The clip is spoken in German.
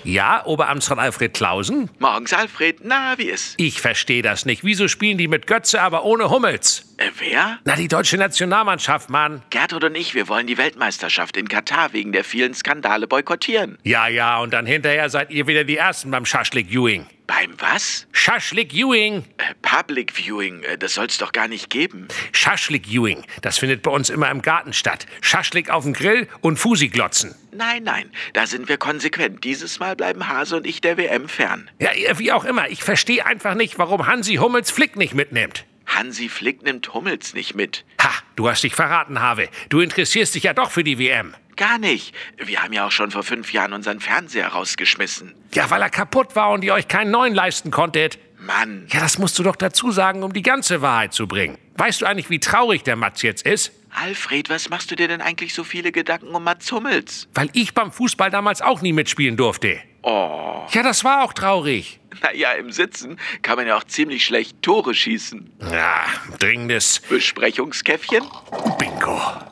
Ja, Oberamtsrat Alfred Clausen? Morgens, Alfred. Na, wie ist? Ich verstehe das nicht. Wieso spielen die mit Götze, aber ohne Hummels? Wer? Na, die deutsche Nationalmannschaft, Mann. Gertrud und ich, wir wollen die Weltmeisterschaft in Katar wegen der vielen Skandale boykottieren. Ja, und dann hinterher seid ihr wieder die Ersten beim Schaschlik-Viewing. Beim was? Schaschlik-Viewing. Public Viewing, das soll's doch gar nicht geben. Schaschlik-Viewing, das findet bei uns immer im Garten statt. Schaschlik auf dem Grill und Fusi-Glotzen. Nein, da sind wir konsequent. Dieses Mal bleiben Hase und ich der WM fern. Ja, wie auch immer, ich verstehe einfach nicht, warum Hansi Hummels Flick nicht mitnimmt. Hansi Flick nimmt Hummels nicht mit. Ha, du hast dich verraten, Have. Du interessierst dich ja doch für die WM. Gar nicht. Wir haben ja auch schon vor 5 Jahren unseren Fernseher rausgeschmissen. Ja, weil er kaputt war und ihr euch keinen neuen leisten konntet. Mann. Ja, das musst du doch dazu sagen, um die ganze Wahrheit zu bringen. Weißt du eigentlich, wie traurig der Mats jetzt ist? Alfred, was machst du dir denn eigentlich so viele Gedanken um Mats Hummels? Weil ich beim Fußball damals auch nie mitspielen durfte. Oh. Ja, das war auch traurig. Naja, im Sitzen kann man ja auch ziemlich schlecht Tore schießen. Ja, dringendes Besprechungskäffchen? Bingo.